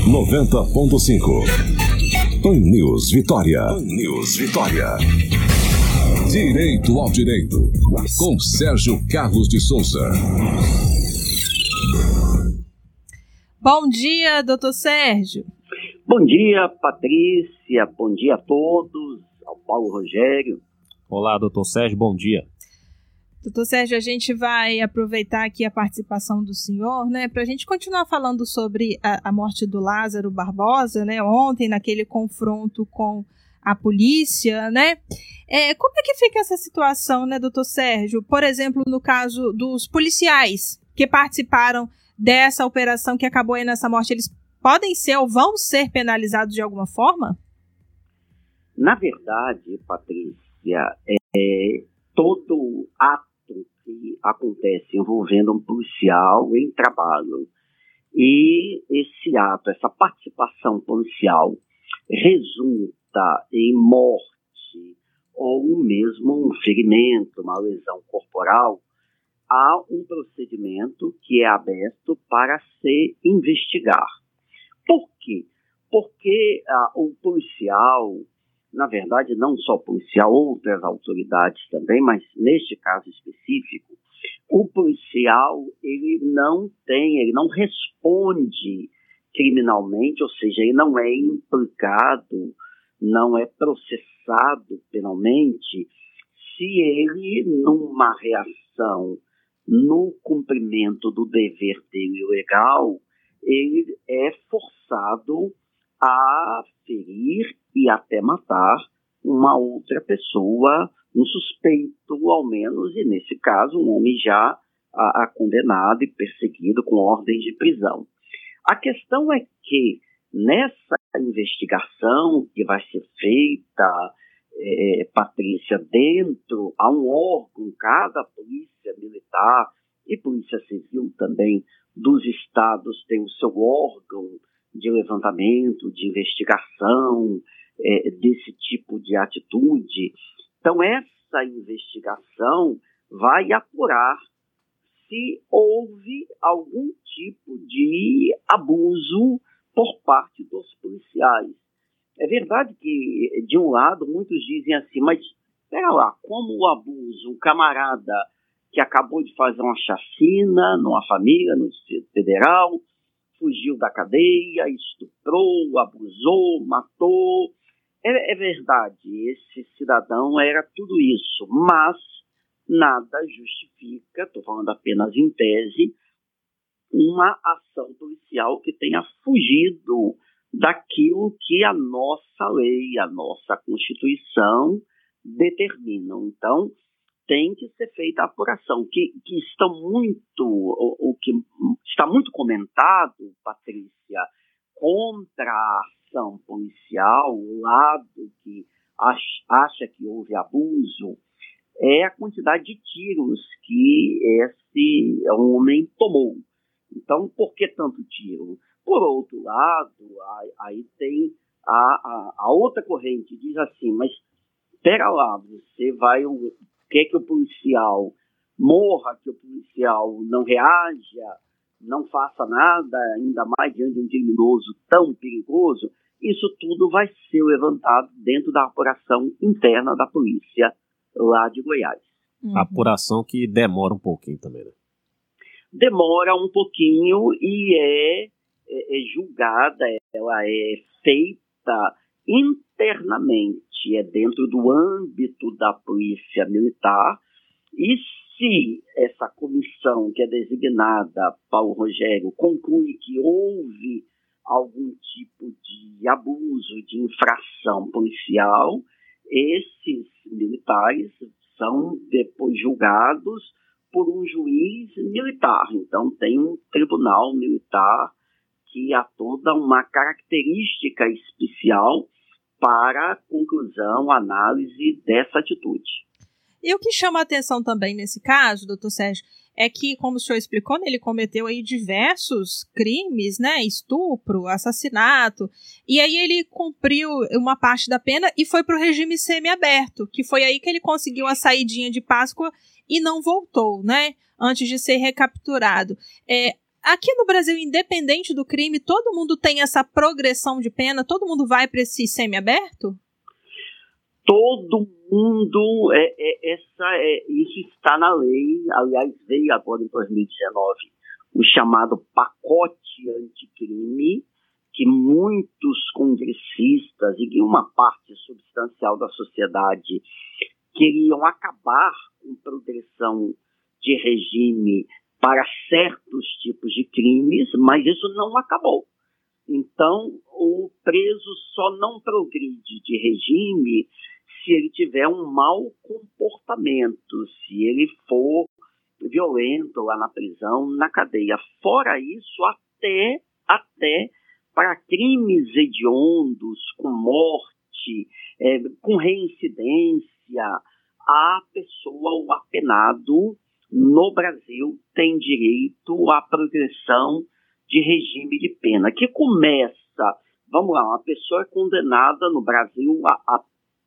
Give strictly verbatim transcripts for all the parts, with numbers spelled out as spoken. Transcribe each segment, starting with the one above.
noventa ponto cinco. Pan News Vitória. Pan News Vitória. Direito ao Direito, com Sérgio Carlos de Souza. Bom dia, doutor Sérgio. Bom dia, Patrícia. Bom dia a todos. Ao Paulo Rogério. Olá, doutor Sérgio. Bom dia. Doutor Sérgio, a gente vai aproveitar aqui a participação do senhor, né, para a gente continuar falando sobre a, a morte do Lázaro Barbosa, né, ontem, naquele confronto com a polícia, né? É, como é que fica essa situação, né, doutor Sérgio? Por exemplo, no caso dos policiais que participaram dessa operação que acabou aí nessa morte, eles podem ser ou vão ser penalizados de alguma forma? Na verdade, Patrícia, é, todo ato que acontece envolvendo um policial em trabalho e esse ato, essa participação policial resulta em morte ou mesmo um ferimento, uma lesão corporal, há um procedimento que é aberto para se investigar. Por quê? Porque ah, o policial, na verdade, não só o policial, outras autoridades também, mas neste caso específico, o policial, ele não tem, ele não responde criminalmente, ou seja, ele não é implicado, não é processado penalmente, se ele, numa reação, no cumprimento do dever dele legal, ele é forçado a ferir e até matar uma outra pessoa, um suspeito ao menos, e nesse caso um homem já a, a condenado e perseguido com ordem de prisão. A questão é que nessa investigação que vai ser feita, é, Patrícia, dentro a um órgão, cada polícia militar e polícia civil também dos estados tem o seu órgão de levantamento, de investigação, é, desse tipo de atitude. Então, essa investigação vai apurar se houve algum tipo de abuso por parte dos policiais. É verdade que, de um lado, muitos dizem assim, mas, espera lá, como o abuso, um camarada que acabou de fazer uma chacina numa família, no Distrito Federal, fugiu da cadeia, estuprou, abusou, matou. É, é verdade, esse cidadão era tudo isso, mas nada justifica, estou falando apenas em tese, uma ação policial que tenha fugido daquilo que a nossa lei, a nossa Constituição determinam. Então, tem que ser feita a apuração, que, que estão muito, o, o que está muito comentado, Patrícia, contra a ação policial, o lado que acha, acha que houve abuso, é a quantidade de tiros que esse homem tomou. Então, por que tanto tiro? Por outro lado, aí tem a, a, a outra corrente, diz assim, mas espera lá, você vai, quer que o policial morra, que o policial não reaja, não faça nada, ainda mais diante de um criminoso tão perigoso, isso tudo vai ser levantado dentro da apuração interna da polícia lá de Goiás. Uhum. Apuração que demora um pouquinho também, né? Demora um pouquinho e é, é, é julgada, ela é feita internamente, é dentro do âmbito da polícia militar, e se essa comissão que é designada, Paulo Rogério, conclui que houve algum tipo de abuso, de infração policial, esses militares são depois julgados por um juiz militar. Então, tem um tribunal militar que há toda uma característica especial para a conclusão, análise dessa atitude. E o que chama a atenção também nesse caso, doutor Sérgio, é que, como o senhor explicou, né, ele cometeu aí diversos crimes, né, estupro, assassinato, e aí ele cumpriu uma parte da pena e foi para o regime semiaberto, que foi aí que ele conseguiu a saidinha de Páscoa e não voltou, né, antes de ser recapturado. É, aqui no Brasil, independente do crime, todo mundo tem essa progressão de pena? Todo mundo vai para esse semiaberto? Todo mundo, é, é, essa, é, isso está na lei. Aliás, veio agora em dois mil e dezenove o chamado pacote anticrime, que muitos congressistas e uma parte substancial da sociedade queriam acabar com progressão de regime para certos tipos de crimes, mas isso não acabou. Então, o preso só não progride de regime se ele tiver um mau comportamento, se ele for violento lá na prisão, na cadeia. Fora isso, até, até para crimes hediondos, com morte, é, com reincidência, a pessoa, o apenado, no Brasil, tem direito à progressão de regime de pena, que começa, vamos lá, uma pessoa é condenada no Brasil, a, a,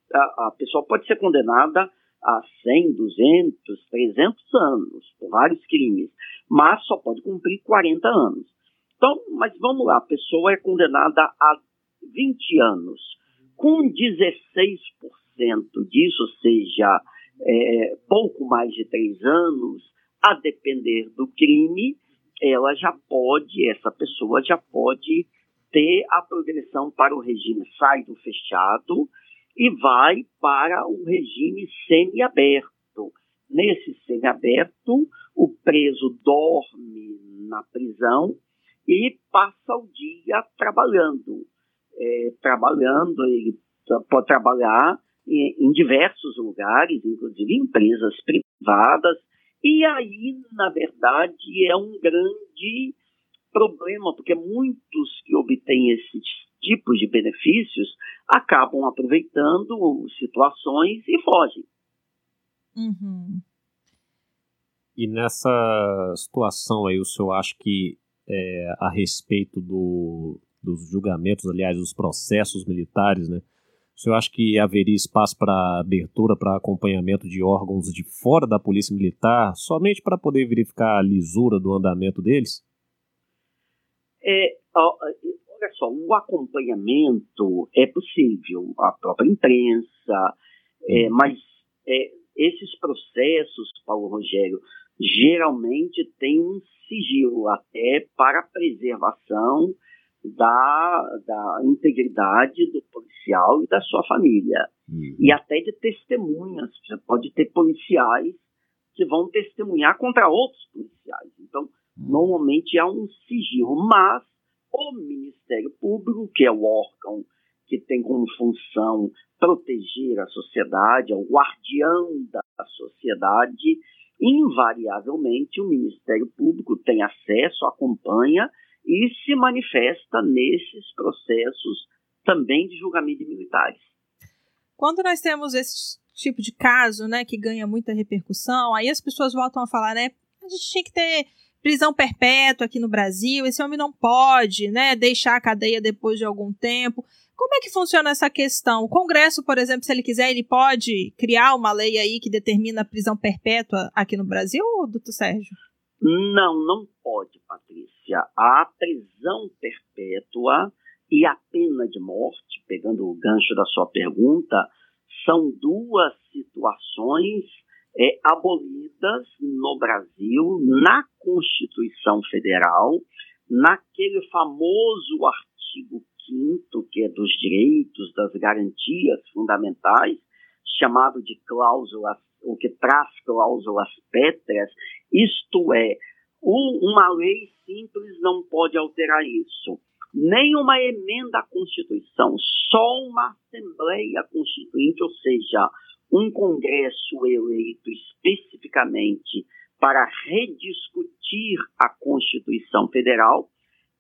a pessoa pode ser condenada a cem, duzentos, trezentos anos, por vários crimes, mas só pode cumprir quarenta anos. Então, mas vamos lá, a pessoa é condenada a vinte anos, com dezesseis por cento disso, ou seja, é, pouco mais de três anos, a depender do crime, ela já pode, essa pessoa já pode ter a progressão para o regime sai do fechado e vai para o regime semiaberto. Nesse semiaberto, o preso dorme na prisão e passa o dia trabalhando. É, trabalhando, ele pode trabalhar em, em diversos lugares, inclusive em empresas privadas, e aí, na verdade, é um grande problema, porque muitos que obtêm esses tipos de benefícios acabam aproveitando situações e fogem. Uhum. E nessa situação aí, o senhor acha que é, a respeito do, dos julgamentos, aliás, dos processos militares, né? O senhor acha que haveria espaço para abertura, para acompanhamento de órgãos de fora da Polícia Militar, somente para poder verificar a lisura do andamento deles? É, olha só, o acompanhamento é possível, a própria imprensa, é, mas é, esses processos, Paulo Rogério, geralmente têm um sigilo até para a preservação Da, da integridade do policial e da sua família. Uhum. E até de testemunhas. Você pode ter policiais que vão testemunhar contra outros policiais. Então, uhum. normalmente há um sigilo. Mas o Ministério Público, que é o órgão que tem como função proteger a sociedade, é o guardião da sociedade, invariavelmente o Ministério Público tem acesso, acompanha e se manifesta nesses processos também de julgamento de militares. Quando nós temos esse tipo de caso, né, que ganha muita repercussão, aí as pessoas voltam a falar, né, a gente tinha que ter prisão perpétua aqui no Brasil, esse homem não pode, né, deixar a cadeia depois de algum tempo. Como é que funciona essa questão? O Congresso, por exemplo, se ele quiser, ele pode criar uma lei aí que determina a prisão perpétua aqui no Brasil, doutor Sérgio? Não, não pode, Patrícia. A prisão perpétua e a pena de morte, pegando o gancho da sua pergunta, são duas situações é, abolidas no Brasil, na Constituição Federal, naquele famoso artigo quinto, que é dos direitos, das garantias fundamentais, chamado de cláusulas, o que traz cláusulas pétreas, isto é, uma lei simples não pode alterar isso. Nem uma emenda à Constituição, só uma Assembleia Constituinte, ou seja, um Congresso eleito especificamente para rediscutir a Constituição Federal,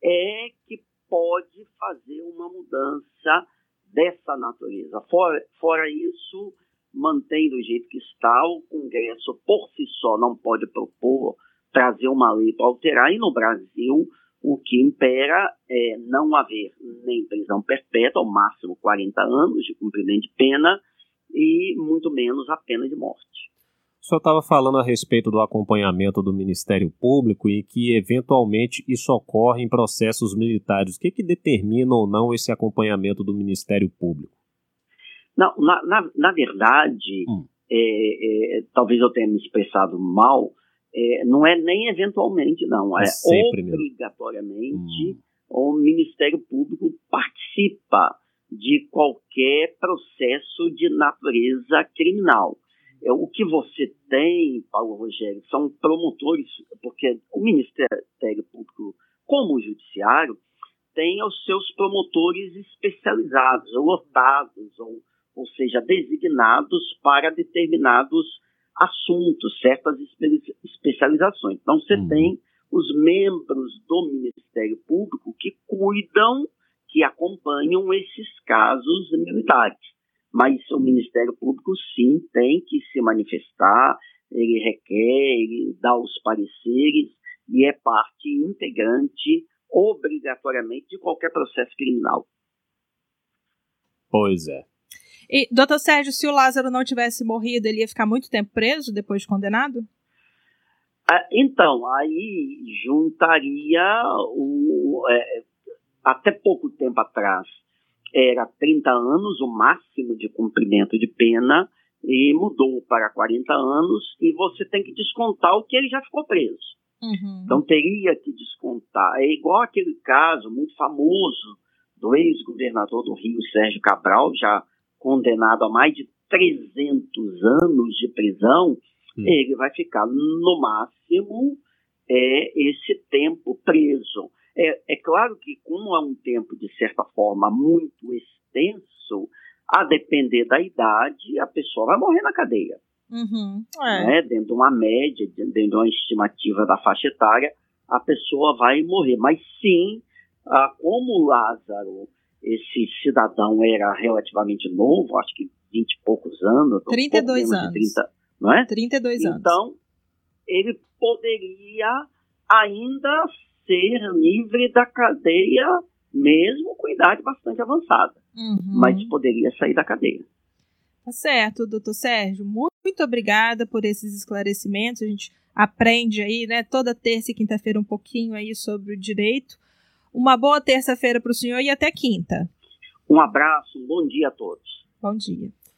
é que pode fazer uma mudança dessa natureza. Fora, fora isso, mantém do jeito que está, o Congresso por si só não pode propor, trazer uma lei para alterar, e no Brasil o que impera é não haver nem prisão perpétua, ao máximo quarenta anos de cumprimento de pena, e muito menos a pena de morte. O senhor estava falando a respeito do acompanhamento do Ministério Público e que, eventualmente, isso ocorre em processos militares. O que, que determina ou não esse acompanhamento do Ministério Público? Não, na, na, na verdade, hum. é, é, talvez eu tenha me expressado mal, é, não é nem eventualmente, não. É, é obrigatoriamente hum. o Ministério Público participa de qualquer processo de natureza criminal. É, o que você tem, Paulo Rogério, são promotores, porque o Ministério Público, como o Judiciário, tem os seus promotores especializados, lotados, ou, ou seja, designados para determinados assuntos, certas espe- especializações. Então, você uhum. tem os membros do Ministério Público que cuidam, que acompanham esses casos militares. Mas o Ministério Público, sim, tem que se manifestar, ele requer, ele dá os pareceres e é parte integrante, obrigatoriamente, de qualquer processo criminal. Pois é. E, doutor Sérgio, se o Lázaro não tivesse morrido, ele ia ficar muito tempo preso depois de condenado? Ah, então, aí juntaria, o, é, até pouco tempo atrás, era trinta anos, o máximo de cumprimento de pena, e mudou para quarenta anos, e você tem que descontar o que ele já ficou preso. Uhum. Então teria que descontar. É igual aquele caso muito famoso do ex-governador do Rio, Sérgio Cabral, já condenado a mais de trezentos anos de prisão, hum. ele vai ficar no máximo é, esse tempo preso. É, é claro que, como é um tempo, de certa forma, muito extenso, a depender da idade, a pessoa vai morrer na cadeia. Uhum, é. Né? Dentro de uma média, dentro de uma estimativa da faixa etária, a pessoa vai morrer. Mas sim, ah, como o Lázaro, esse cidadão, era relativamente novo, acho que vinte e poucos anos. trinta e dois anos. trinta, não é? trinta e dois anos. Então, ele poderia ainda ser livre da cadeia, mesmo com idade bastante avançada. Uhum. Mas poderia sair da cadeia. Tá certo, doutor Sérgio. Muito, muito obrigada por esses esclarecimentos. A gente aprende aí, né, toda terça e quinta-feira um pouquinho aí sobre o direito. Uma boa terça-feira para o senhor e até quinta. Um abraço, um bom dia a todos. Bom dia.